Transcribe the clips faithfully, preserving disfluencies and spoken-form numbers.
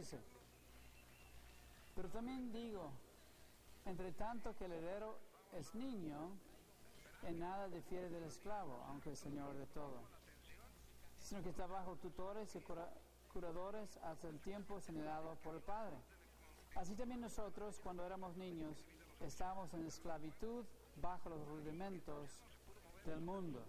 dice, pero también digo, entre tanto que el heredero es niño, en nada difiere del esclavo, aunque es señor de todo, sino que está bajo tutores y cura, curadores hasta el tiempo señalado por el Padre. Así también nosotros, cuando éramos niños, estábamos en esclavitud bajo los rudimentos del mundo.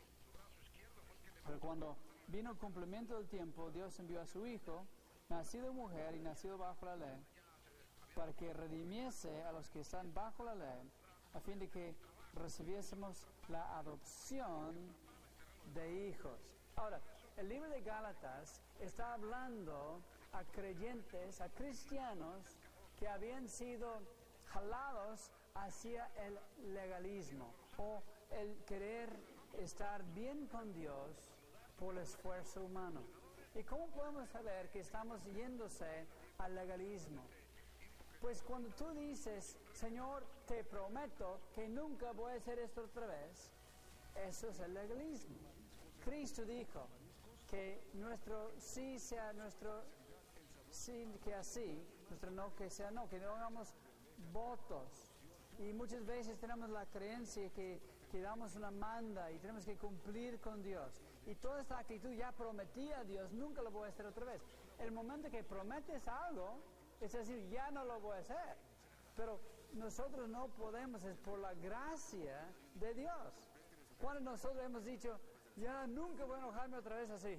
Pero cuando vino el cumplimiento del tiempo, Dios envió a su Hijo, nacido de mujer y nacido bajo la ley, para que redimiese a los que están bajo la ley, a fin de que recibiésemos la adopción de hijos. Ahora, el libro de Gálatas está hablando a creyentes, a cristianos que habían sido jalados hacia el legalismo o el querer estar bien con Dios por el esfuerzo humano. ¿Y cómo podemos saber que estamos yéndose al legalismo? Pues cuando tú dices, Señor, te prometo que nunca voy a hacer esto otra vez, eso es el legalismo. Cristo dijo que nuestro sí sea nuestro sí que así, nuestro no que sea no, que no hagamos votos. Y muchas veces tenemos la creencia que, que damos una manda y tenemos que cumplir con Dios. Y toda esta actitud, ya prometí a Dios, nunca lo voy a hacer otra vez. El momento que prometes algo, es decir, ya no lo voy a hacer. Pero nosotros no podemos, es por la gracia de Dios. Cuando nosotros hemos dicho, ya nunca voy a enojarme otra vez así.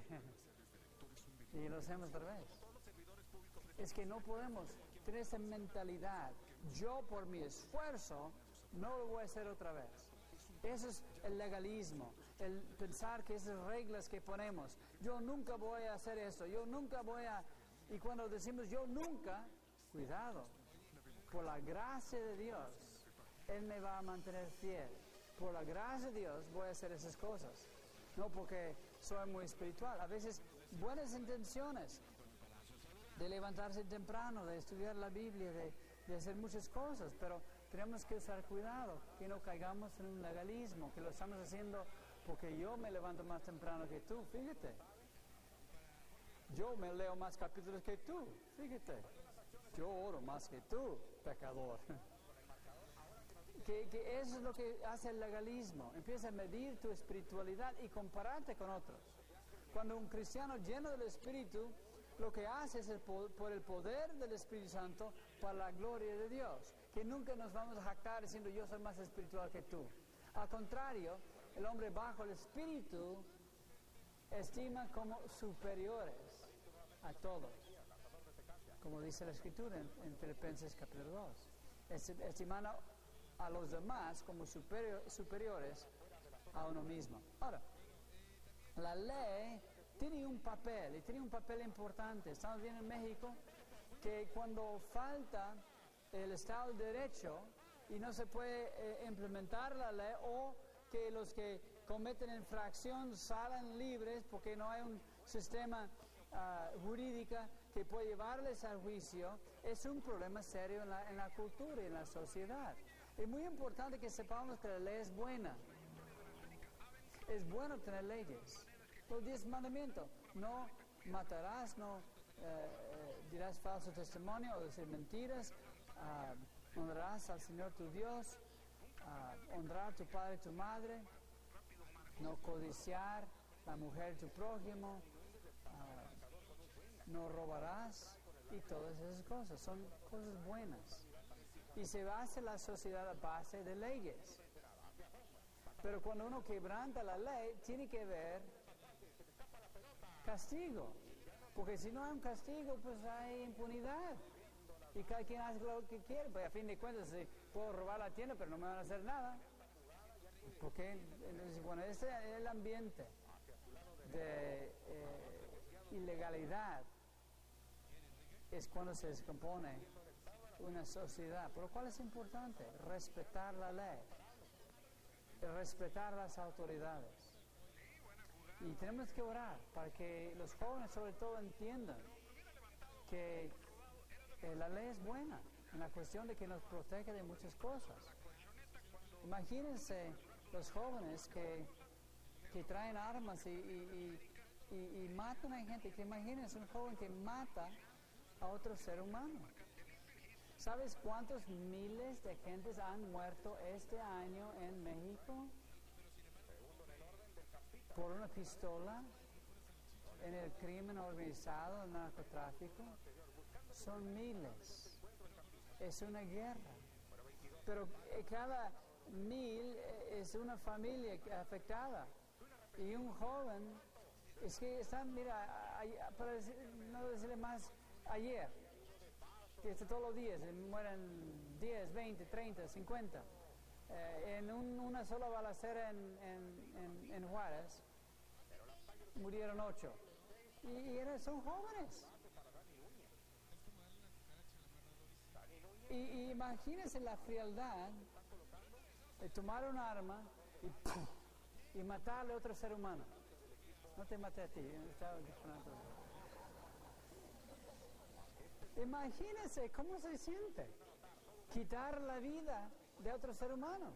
Y lo hacemos otra vez. Es que no podemos tener esa mentalidad. Yo por mi esfuerzo no lo voy a hacer otra vez. Eso es el legalismo, el pensar que esas reglas que ponemos, yo nunca voy a hacer eso, yo nunca voy a... Y cuando decimos yo nunca, cuidado, por la gracia de Dios, Él me va a mantener fiel. Por la gracia de Dios voy a hacer esas cosas. No porque soy muy espiritual. A veces buenas intenciones de levantarse temprano, de estudiar la Biblia, de, de hacer muchas cosas, pero tenemos que usar cuidado, que no caigamos en un legalismo, que lo estamos haciendo porque yo me levanto más temprano que tú, fíjate. Yo me leo más capítulos que tú, fíjate. Yo oro más que tú, pecador. Que, que eso es lo que hace el legalismo. Empieza a medir tu espiritualidad y compararte con otros. Cuando un cristiano lleno del Espíritu, lo que hace es el, por el poder del Espíritu Santo, para la gloria de Dios. Que nunca nos vamos a jactar diciendo yo soy más espiritual que tú. Al contrario, el hombre bajo el Espíritu estima como superiores a todos. Como dice la Escritura en, en Filipenses capítulo dos. Estimando a los demás como superior, superiores a uno mismo. Ahora, la ley tiene un papel, y tiene un papel importante. Estamos viendo en México que cuando falta el Estado de Derecho y no se puede eh, implementar la ley, o que los que cometen infracción salen libres porque no hay un sistema uh, jurídico que puede llevarles al juicio, es un problema serio en la, en la cultura y en la sociedad. Es muy importante que sepamos que la ley es buena. Es bueno tener leyes. Los diez mandamientos: no matarás, no eh, dirás falso testimonio o decir mentiras, uh, honrarás al Señor tu Dios, uh, honrar a tu padre y tu madre, no codiciar la mujer de tu prójimo, uh, no robarás, y todas esas cosas son cosas buenas. Y se basa la sociedad a base de leyes. Pero cuando uno quebranta la ley, tiene que haber castigo. Porque si no hay un castigo, pues hay impunidad. Y cada quien hace lo que quiere. Pues a fin de cuentas, si puedo robar la tienda, pero no me van a hacer nada. Porque, bueno, este es el ambiente de eh, ilegalidad. Es cuando se descompone una sociedad, por lo cual es importante respetar la ley, respetar las autoridades. Y tenemos que orar para que los jóvenes sobre todo entiendan que eh, la ley es buena en la cuestión de que nos protege de muchas cosas. Imagínense los jóvenes que, que traen armas y, y, y, y, y matan a gente. Que imagínense un joven que mata a otro ser humano. ¿Sabes cuántos miles de gentes han muerto este año en México por una pistola, en el crimen organizado, el narcotráfico? Son miles. Es una guerra. Pero cada mil es una familia afectada. Y un joven, es que están, mira, para decir, no decirle más, ayer, que está todos los días, mueren diez, veinte, treinta, cincuenta. Eh, en un, una sola balacera en, en, en, en Juárez, murieron ocho. Y, y eran, son jóvenes. Y, y imagínense la frialdad de tomar un arma y, ¡pum!, y matarle a otro ser humano. No te maté a ti, estaba disparando. Imagínense cómo se siente quitar la vida de otro ser humano.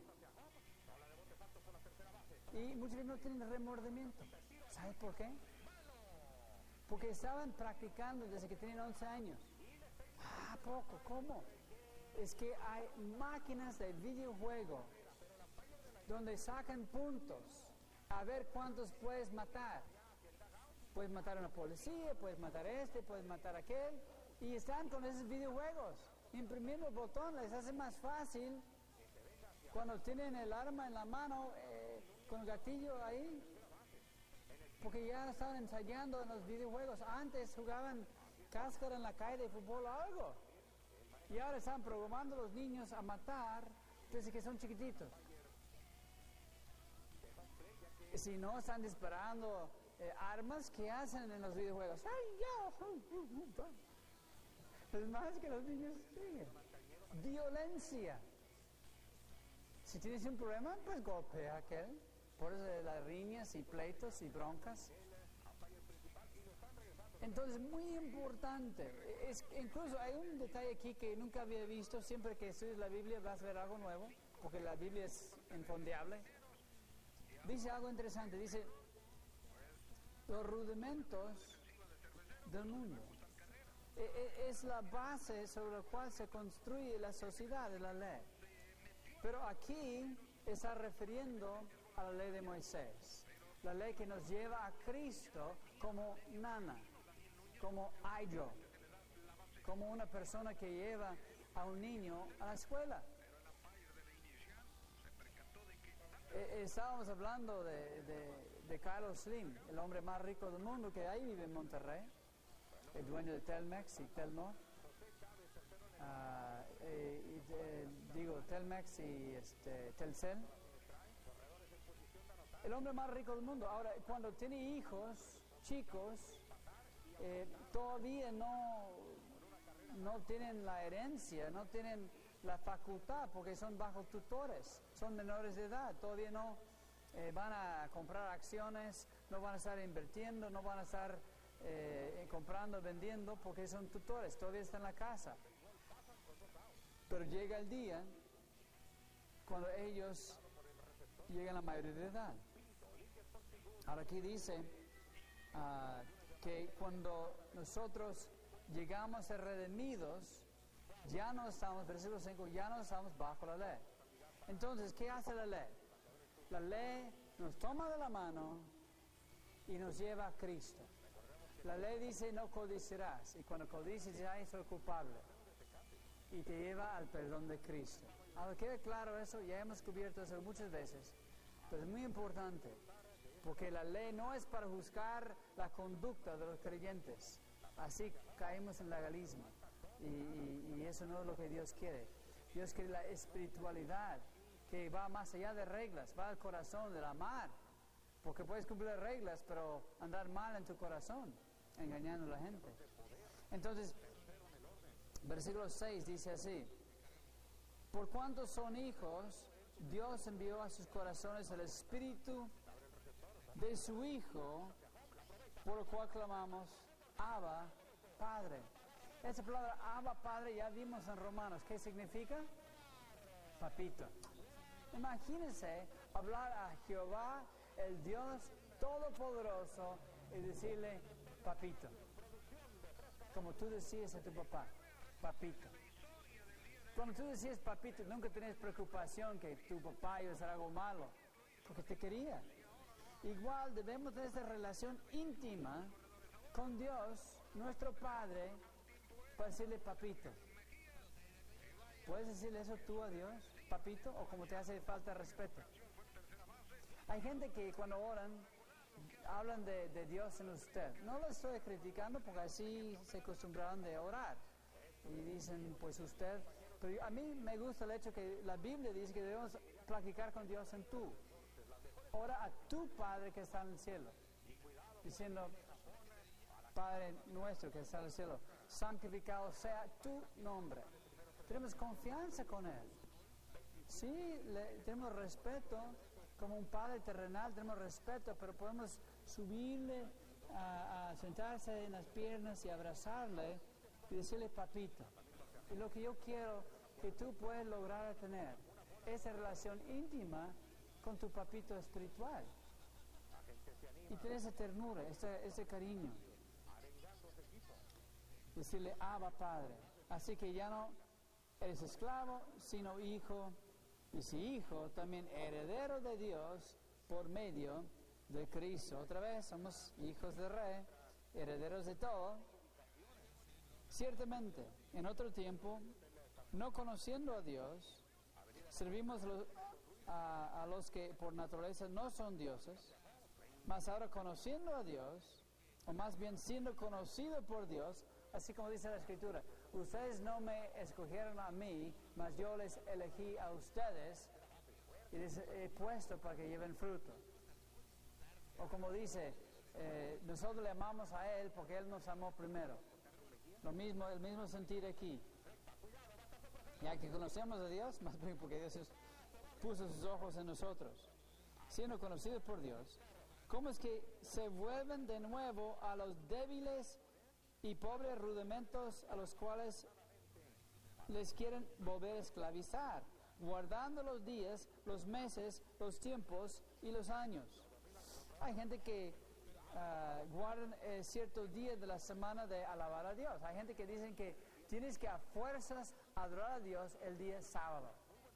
Y muchos no tienen remordimiento. ¿Sabes por qué? Porque estaban practicando desde que tenían once años. Ah, poco, ¿cómo? Es que hay máquinas de videojuego donde sacan puntos a ver cuántos puedes matar. Puedes matar a una policía, puedes matar a este, puedes matar a aquel. Y están con esos videojuegos, imprimiendo el botón, les hace más fácil cuando tienen el arma en la mano, eh, con el gatillo ahí, porque ya estaban ensayando en los videojuegos. Antes jugaban cáscara en la calle de fútbol o algo, y ahora están programando a los niños a matar desde que son chiquititos. Si no, están disparando eh, armas que hacen en los videojuegos. ¡Ay, ya! Es más que los niños siguen. Violencia. Si tienes un problema, pues golpea a aquel. Por eso de las riñas y pleitos y broncas. Entonces, muy importante. Es, incluso hay un detalle aquí que nunca había visto. Siempre que estudias la Biblia vas a ver algo nuevo, porque la Biblia es infondeable. Dice algo interesante. Dice, los rudimentos del mundo. Es la base sobre la cual se construye la sociedad de la ley. Pero aquí está refiriendo a la ley de Moisés, la ley que nos lleva a Cristo como nana, como ayo, como una persona que lleva a un niño a la escuela. Eh, estábamos hablando de, de, de Carlos Slim, el hombre más rico del mundo, que ahí vive en Monterrey, el dueño de Telmex y Telnor, uh, eh, y, eh, digo Telmex y este, Telcel, el hombre más rico del mundo. Ahora, cuando tiene hijos chicos, eh, todavía no, no tienen la herencia, no tienen la facultad, porque son bajo tutores, son menores de edad, todavía no eh, van a comprar acciones, no van a estar invirtiendo, no van a estar Eh, comprando, vendiendo, porque son tutores, todavía están en la casa. Pero llega el día cuando ellos llegan a la mayoría de edad. Ahora aquí dice uh, que cuando nosotros llegamos a ser redimidos, ya no estamos, versículo cinco, ya no estamos bajo la ley. Entonces, ¿qué hace la ley? La ley nos toma de la mano y nos lleva a Cristo. La ley dice no codiciarás, y cuando codicias ya soy culpable, y te lleva al perdón de Cristo. Ahora queda claro eso, ya hemos cubierto eso muchas veces, pero es muy importante, porque la ley no es para juzgar la conducta de los creyentes, así caemos en legalismo, y, y, y eso no es lo que Dios quiere. Dios quiere la espiritualidad, que va más allá de reglas, va al corazón del amar, porque puedes cumplir las reglas, pero andar mal en tu corazón, engañando a la gente. Entonces, versículo seis dice así: por cuanto son hijos, Dios envió a sus corazones el espíritu de su Hijo, por lo cual clamamos, Abba, Padre. Esa palabra Abba, Padre, ya vimos en Romanos. ¿Qué significa? Papito. Imagínense hablar a Jehová, el Dios Todopoderoso, y decirle papito. como tú decías a tu papá, papito. Cuando tú decías papito, nunca tenías preocupación que tu papá iba a hacer algo malo, porque te quería. Igual debemos tener esta relación íntima con Dios, nuestro Padre, para decirle papito. ¿Puedes decirle eso tú a Dios, papito, o como te hace falta respeto? Hay gente que cuando oran, hablan de, de Dios en usted. No lo estoy criticando porque así se acostumbraron de orar. Y dicen, pues usted... Pero a mí me gusta el hecho que la Biblia dice que debemos practicar con Dios en tú. Ora a tu Padre que está en el cielo. Diciendo, Padre nuestro que está en el cielo, santificado sea tu nombre. Tenemos confianza con Él. Sí, le, tenemos respeto. Como un Padre terrenal tenemos respeto, pero podemos subirle a, a sentarse en las piernas y abrazarle y decirle papito. Y lo que yo quiero que tú puedas lograr tener esa relación íntima con tu papito espiritual. Y tener esa ternura, ese, ese cariño. Decirle, Abba Padre. Así que ya no eres esclavo, sino hijo. Y si hijo, también heredero de Dios por medio de Cristo. Otra vez, somos hijos del Rey, herederos de todo. Ciertamente, en otro tiempo, no conociendo a Dios, servimos lo, a, a los que por naturaleza no son dioses, mas ahora conociendo a Dios, o más bien siendo conocido por Dios, así como dice la Escritura, ustedes no me escogieron a mí, mas yo les elegí a ustedes y les he puesto para que lleven fruto. O como dice, eh, nosotros le amamos a Él porque Él nos amó primero. Lo mismo, el mismo sentir aquí. Ya que conocemos a Dios, más bien porque Dios es, puso sus ojos en nosotros. Siendo conocidos por Dios, ¿cómo es que se vuelven de nuevo a los débiles y pobres rudimentos a los cuales les quieren volver a esclavizar, guardando los días, los meses, los tiempos y los años? Hay gente que uh, guardan eh, ciertos días de la semana de alabar a Dios. Hay gente que dicen que tienes que a fuerzas adorar a Dios el día sábado,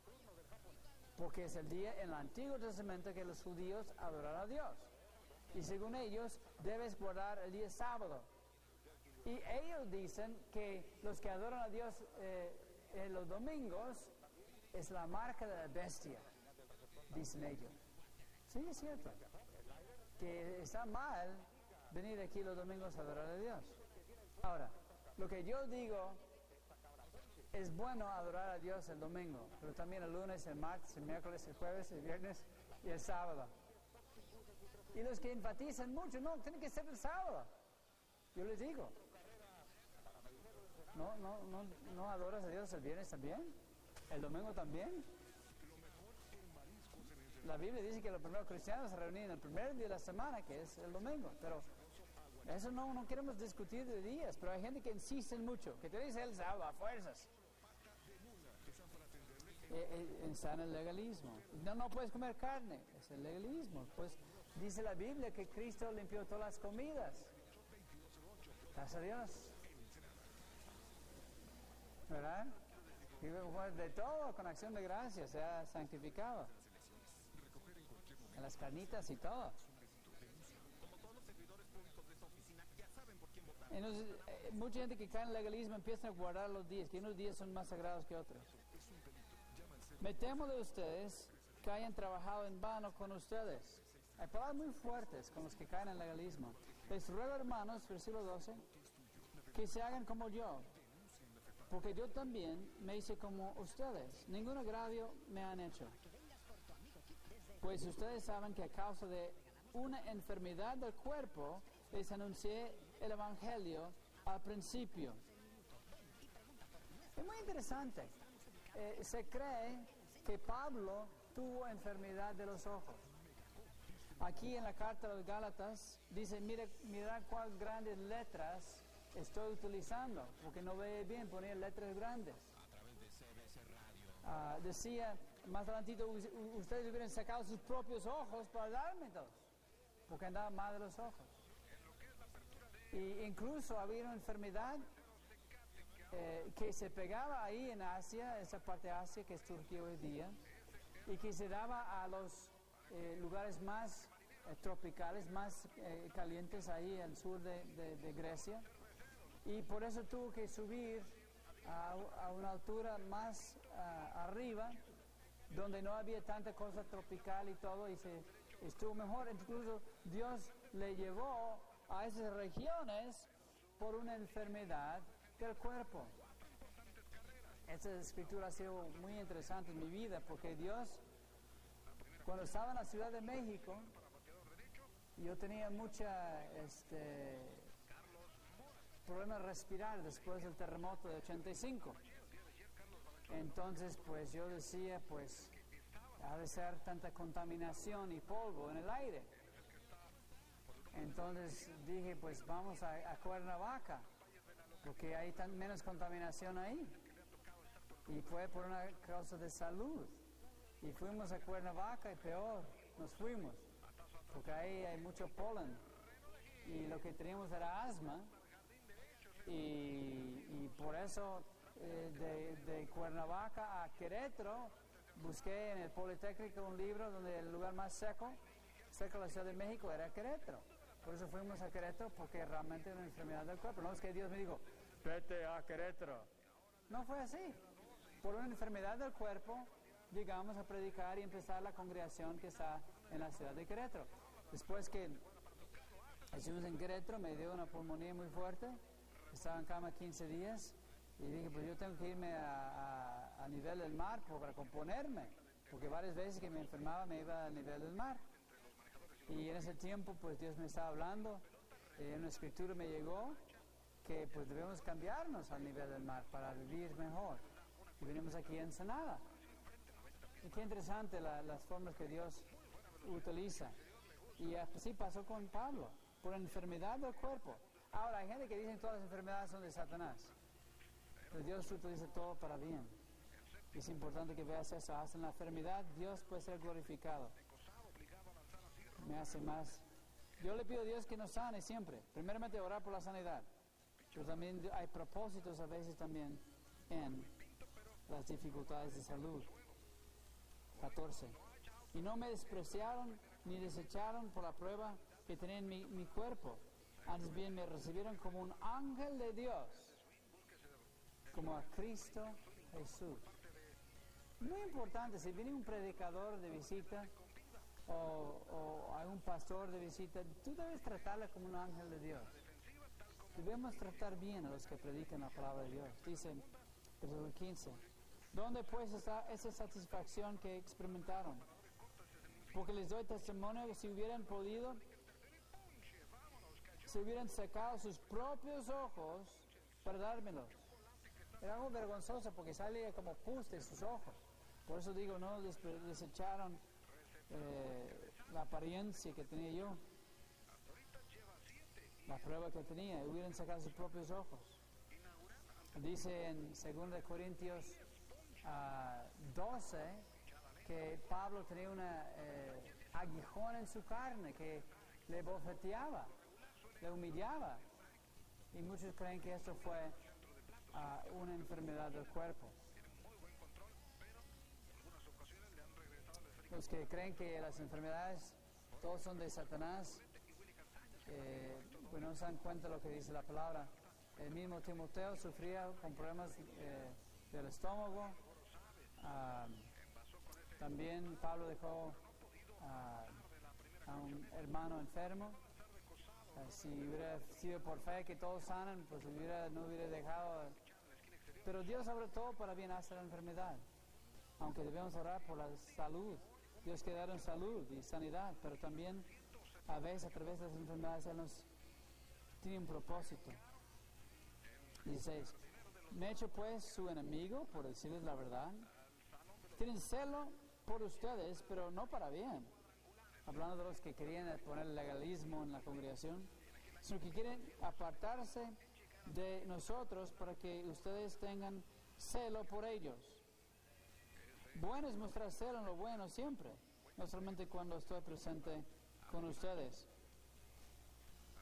porque es el día en el Antiguo Testamento que los judíos adoran a Dios. Y según ellos, debes guardar el día sábado. Y ellos dicen que los que adoran a Dios eh, en los domingos es la marca de la bestia, dicen ellos. Sí, es cierto. Que está mal venir aquí los domingos a adorar a Dios. Ahora, lo que yo digo, es bueno adorar a Dios el domingo, pero también el lunes, el martes, el miércoles, el jueves, el viernes y el sábado. Y los que enfatizan mucho, no, tiene que ser el sábado. Yo les digo, ¿no, no, no, no adoras a Dios el viernes también? ¿El domingo también? La Biblia dice que los primeros cristianos se reunían el primer día de la semana, que es el domingo, pero eso no, no queremos discutir de días, pero hay gente que insiste mucho, que te dice el sábado a fuerzas. Eh, eh, está en el legalismo. No, no puedes comer carne, es el legalismo. Pues dice la Biblia que Cristo limpió todas las comidas. Gracias a Dios. ¿Verdad? Y de todo, con acción de gracias, se ha santificado. En las carnitas y todo. Entonces, eh, mucha gente que cae en el legalismo empieza a guardar los días, que unos días son más sagrados que otros. Me temo de ustedes que hayan trabajado en vano con ustedes. Hay palabras muy fuertes con los que caen en el legalismo. Les ruego, hermanos, versículo doce, que se hagan como yo, porque yo también me hice como ustedes. Ningún agravio me han hecho. Pues ustedes saben que a causa de una enfermedad del cuerpo, les anuncié el Evangelio al principio. Es muy interesante. Eh, se cree que Pablo tuvo enfermedad de los ojos. Aquí en la carta de los Gálatas dice, mira, mira cuál grandes letras estoy utilizando, porque no ve bien poner letras grandes. Uh, decía, más adelantito, ustedes hubieran sacado sus propios ojos para dármelos, porque andaban mal de los ojos. Y incluso había una enfermedad eh, que se pegaba ahí en Asia, esa parte de Asia que es Turquía hoy día, y que se daba a los eh, lugares más eh, tropicales, más eh, calientes ahí al sur de, de, de Grecia. Y por eso tuvo que subir a, a una altura más uh, arriba, donde no había tanta cosa tropical y todo, y se estuvo mejor. Incluso Dios le llevó a esas regiones por una enfermedad del cuerpo. Esta escritura ha sido muy interesante en mi vida, porque Dios, cuando estaba en la Ciudad de México, yo tenía mucha este, problema de respirar después del terremoto de ochenta y cinco. Entonces, pues yo decía, pues, ha de ser tanta contaminación y polvo en el aire. Entonces dije, pues vamos a, a Cuernavaca, porque hay tan menos contaminación ahí. Y fue por una causa de salud. Y fuimos a Cuernavaca y peor, nos fuimos, porque ahí hay mucho polen. Y lo que teníamos era asma. Y, y por eso eh, de, de Cuernavaca a Querétaro busqué en el Politécnico un libro donde el lugar más seco, cerca de la Ciudad de México, era Querétaro. Por eso fuimos a Querétaro, porque realmente era una enfermedad del cuerpo. No es que Dios me dijo, vete a Querétaro. No fue así. Por una enfermedad del cuerpo, llegamos a predicar y empezar la congregación que está en la ciudad de Querétaro. Después que estuvimos en Querétaro, me dio una pulmonía muy fuerte. Estaba en cama quince días y dije, pues yo tengo que irme a, a, a nivel del mar para componerme, porque varias veces que me enfermaba me iba a nivel del mar. Y en ese tiempo, pues Dios me estaba hablando, en una escritura me llegó que pues debemos cambiarnos al nivel del mar para vivir mejor. Y venimos aquí a Ensenada. Y qué interesante la, las formas que Dios utiliza. Y así pasó con Pablo, por enfermedad del cuerpo. Ahora, hay gente que dice que todas las enfermedades son de Satanás. Pero Dios utiliza todo para bien. Y es importante que veas eso. Hasta en la enfermedad, Dios puede ser glorificado. Me hace más. Yo le pido a Dios que nos sane siempre. Primeramente, orar por la sanidad. Pero también hay propósitos a veces también en las dificultades de salud. catorce. Y no me despreciaron ni desecharon por la prueba que tenía en mi, mi cuerpo. Antes bien me recibieron como un ángel de Dios, como a Cristo Jesús. Muy importante, si viene un predicador de visita o, o hay un pastor de visita, tú debes tratarle como un ángel de Dios. Debemos tratar bien a los que predican la palabra de Dios. Dice, versículo quince, ¿dónde pues está esa satisfacción que experimentaron? Porque les doy testimonio que si hubieran podido, si hubieran sacado sus propios ojos para dármelos. Era algo vergonzoso porque salía como pus de sus ojos. Por eso digo, no desecharon eh, la apariencia que tenía yo, la prueba que tenía, hubieran sacado sus propios ojos. Dice en segunda Corintios uh, doce que Pablo tenía un eh, aguijón en su carne que le bofeteaba, le humillaba. Y muchos creen que esto fue uh, una enfermedad del cuerpo. Los que creen que las enfermedades todos son de Satanás, eh, pues no se dan cuenta de lo que dice la palabra. El mismo Timoteo sufría con problemas eh, del estómago. Uh, también Pablo dejó uh, a un hermano enfermo. Uh, si hubiera sido por fe que todos sanan, pues hubiera, no hubiera dejado. Pero Dios sobre todo para bien hace la enfermedad. Aunque debemos orar por la salud. Dios quiere darnos salud y sanidad, pero también a veces a través de las enfermedades Él nos tiene un propósito. dieciséis. Me he hecho pues su enemigo por decirles la verdad. Tienen celo por ustedes, pero no para bien. Hablando de los que querían poner el legalismo en la congregación, sino que quieren apartarse de nosotros para que ustedes tengan celo por ellos. Bueno es mostrar celo en lo bueno siempre, no solamente cuando estoy presente con ustedes.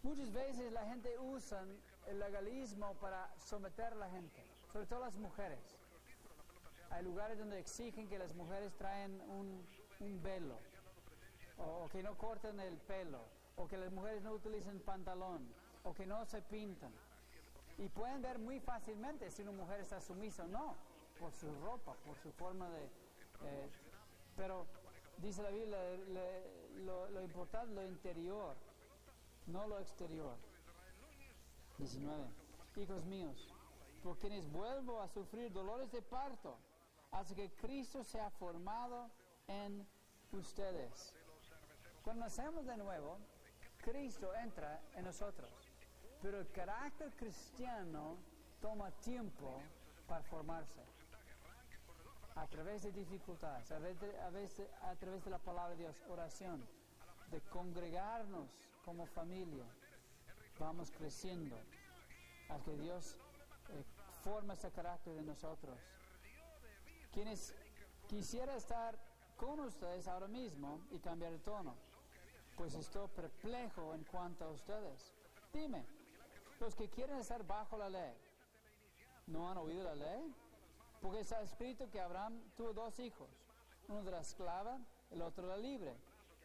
Muchas veces la gente usa el legalismo para someter a la gente, sobre todo las mujeres. Hay lugares donde exigen que las mujeres traen un, un velo, o, o que no corten el pelo, o que las mujeres no utilicen pantalón, o que no se pintan. Y pueden ver muy fácilmente si una mujer está sumisa o no, por su ropa, por su forma de... Eh, pero dice la Biblia, le, lo, lo importante es lo interior, no lo exterior. diecinueve. Hijos míos, por quienes vuelvo a sufrir dolores de parto, hasta que Cristo sea formado en ustedes. Cuando nacemos de nuevo, Cristo entra en nosotros. Pero el carácter cristiano toma tiempo para formarse. A través de dificultades, a través de, a, veces, a través de la palabra de Dios, oración, de congregarnos como familia, vamos creciendo hasta que Dios eh, forma ese carácter en nosotros. Quienes quisiera estar con ustedes ahora mismo y cambiar el tono, pues estoy perplejo en cuanto a ustedes. Dime, los que quieren estar bajo la ley, ¿no han oído la ley? Porque está escrito que Abraham tuvo dos hijos, uno de la esclava, el otro de la libre.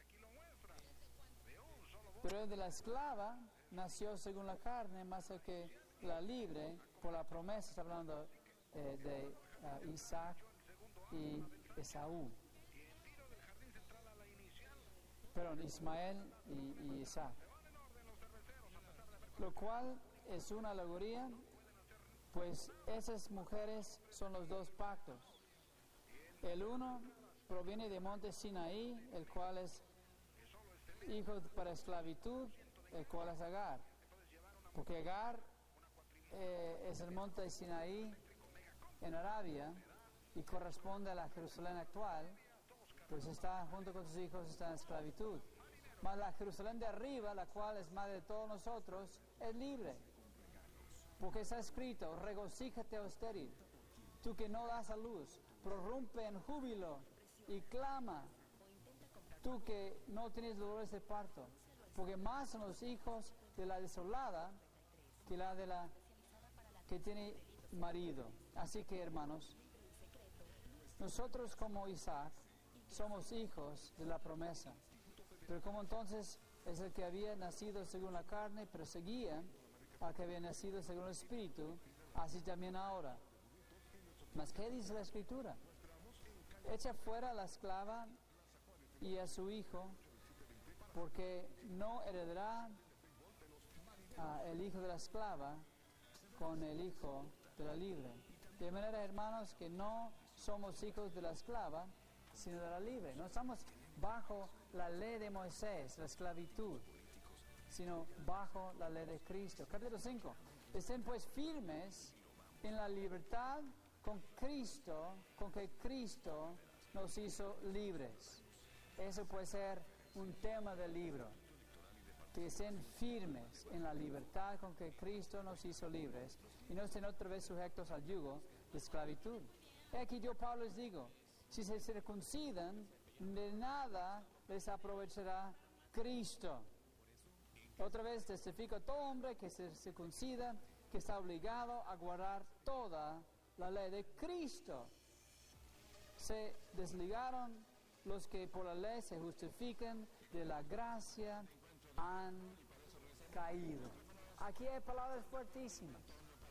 Pero el de la esclava nació según la carne, más el que la libre, por la promesa, está hablando eh, de uh, Isaac y Esaú. Perdón, Ismael y, y Isaac. Lo cual es una alegoría, pues esas mujeres son los dos pactos. El uno proviene de monte Sinaí, el cual es hijo para esclavitud, el cual es Agar. Porque Agar eh, es el monte de Sinaí en Arabia y corresponde a la Jerusalén actual, pues está junto con sus hijos, está en esclavitud. Mas la Jerusalén de arriba, la cual es madre de todos nosotros, es libre. Porque está escrito, regocíjate, oh estéril, tú que no das a luz, prorrumpe en júbilo y clama, tú que no tienes dolores de parto, porque más son los hijos de la desolada que la de la que tiene marido. Así que, hermanos, nosotros como Isaac somos hijos de la promesa. Pero como entonces es el que había nacido según la carne, perseguía al que había nacido según el Espíritu, así también ahora. Mas ¿qué dice la Escritura? Echa fuera a la esclava y a su hijo, porque no heredará uh, el hijo de la esclava con el hijo de la libre. De manera, hermanos, que no somos hijos de la esclava, sino de la libre. No estamos bajo la ley de Moisés, la esclavitud, sino bajo la ley de Cristo. Capítulo cinco. Estén pues firmes en la libertad con Cristo, con que Cristo nos hizo libres. Eso puede ser un tema del libro. Que estén firmes en la libertad con que Cristo nos hizo libres y no estén otra vez sujetos al yugo de esclavitud. Aquí yo, Pablo, les digo, si se circuncidan, de nada les aprovechará Cristo. Otra vez testifico a todo hombre que se circuncida, que está obligado a guardar toda la ley de Cristo. Se desligaron los que por la ley se justifican, de la gracia han caído. Aquí hay palabras fuertísimas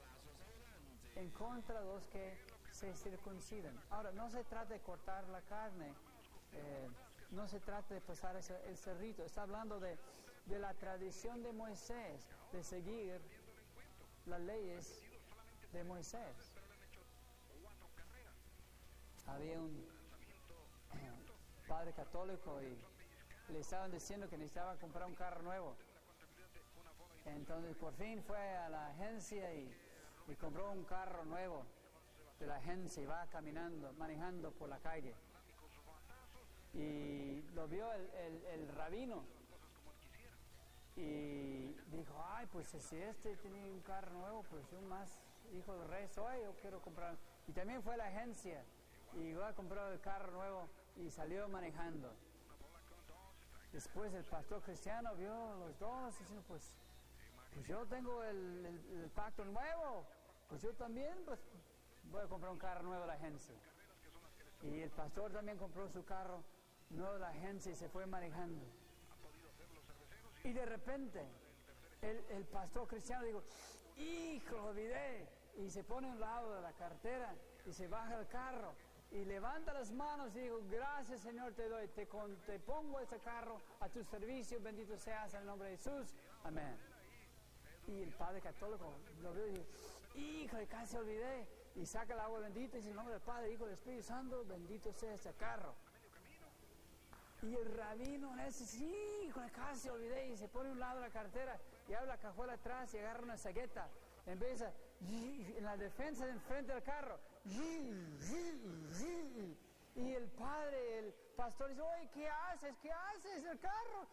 en contra de los que se circuncidan. Ahora, no se trata de cortar la carne, eh, no se trata de pasar ese, ese rito. Está hablando de, de la tradición de Moisés, de seguir las leyes de Moisés. Había un eh, padre católico y le estaban diciendo que necesitaba comprar un carro nuevo. Entonces por fin fue a la agencia y, y compró un carro nuevo de la agencia y va caminando, manejando por la calle. Y lo vio el, el, el rabino y dijo, ay, pues si este tiene un carro nuevo, pues yo más hijo del rey soy, yo quiero comprar. Y también fue a la agencia y va a comprar el carro nuevo y salió manejando. Después el pastor cristiano vio a los dos y dijo, pues pues yo tengo el, el, el pacto nuevo, pues yo también pues, voy a comprar un carro nuevo de la agencia. Y el pastor también compró su carro nuevo de la agencia y se fue manejando. Y de repente, el, el pastor cristiano dijo, hijo, lo olvidé. Y se pone a un lado de la cartera y se baja del carro y levanta las manos y dijo, gracias Señor te doy, te, con, te pongo este carro a tu servicio, bendito seas en el nombre de Jesús, amén. Y el padre católico lo vio y dijo, hijo, casi olvidé. Y saca el agua bendita y dice, en el nombre del Padre, Hijo del Espíritu Santo, bendito sea este carro. Y el rabino le dice, sí, hijo, casi olvidé. Y se pone a un lado de la cartera y abre la cajuela atrás y agarra una saqueta. Empieza en la defensa de enfrente del carro. Y el padre, el pastor dice, oye, ¿qué haces? ¿Qué haces? El carro.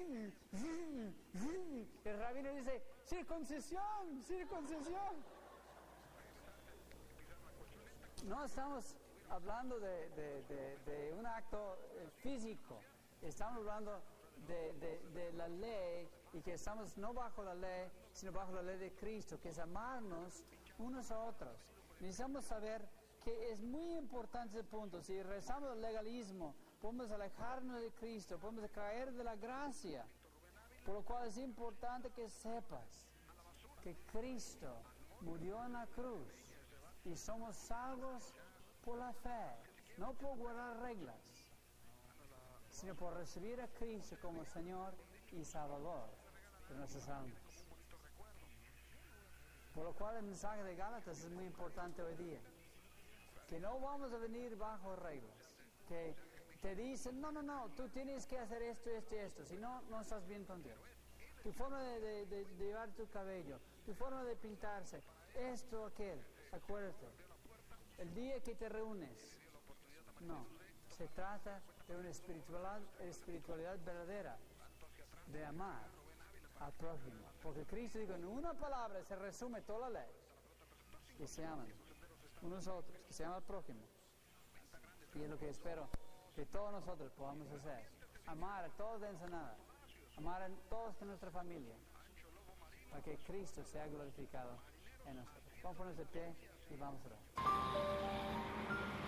El rabino dice, circuncisión, circuncisión. No estamos hablando de, de, de, de un acto físico, estamos hablando de, de, de la ley y que estamos no bajo la ley, sino bajo la ley de Cristo, que es amarnos unos a otros. Necesitamos saber que es muy importante ese punto. Si rezamos el legalismo, podemos alejarnos de Cristo, podemos caer de la gracia, por lo cual es importante que sepas que Cristo murió en la cruz. Y somos salvos por la fe, no por guardar reglas, sino por recibir a Cristo como Señor y Salvador de nuestras almas. Por lo cual el mensaje de Gálatas es muy importante hoy día. Que no vamos a venir bajo reglas. Que te dicen, no, no, no, tú tienes que hacer esto, esto y esto, si no, no estás bien con Dios. Tu forma de, de, de, de llevar tu cabello, tu forma de pintarse, esto, aquel. Acuérdate, el día que te reúnes, no, se trata de una espiritualidad, espiritualidad verdadera, de amar al prójimo. Porque Cristo dijo, en una palabra se resume toda la ley, que se aman unos a otros, que se ama al prójimo. Y es lo que espero que todos nosotros podamos hacer, amar a todos de Ensenada, amar a todos de nuestra familia, para que Cristo sea glorificado en nosotros. Vamos a ponernos de pie y vamos a orar.